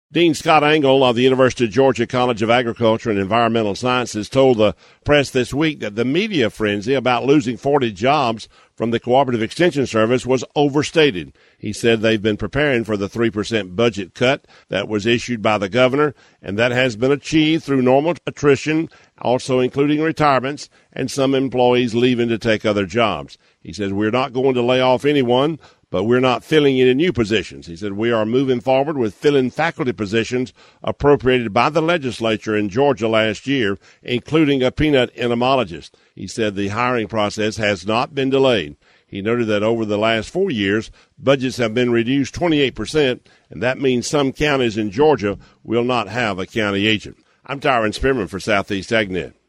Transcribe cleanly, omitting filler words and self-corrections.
Dean Scott Engel of the University of Georgia College of Agriculture and Environmental Sciences told the press this week that the media frenzy about losing 40 jobs from the Cooperative Extension Service was overstated. He said they've been preparing for the 3% budget cut that was issued by the governor, and that has been achieved through normal attrition, also including retirements, and some employees leaving to take other jobs. He says, we're not going to lay off anyone, but we're not filling any new positions. He said, we are moving forward with filling faculty positions appropriated by the legislature in Georgia last year, including a peanut entomologist. He said the hiring process has not been delayed. He noted that over the last 4 years, budgets have been reduced 28%, and that means some counties in Georgia will not have a county agent. I'm Tyron Spearman for Southeast AgNet.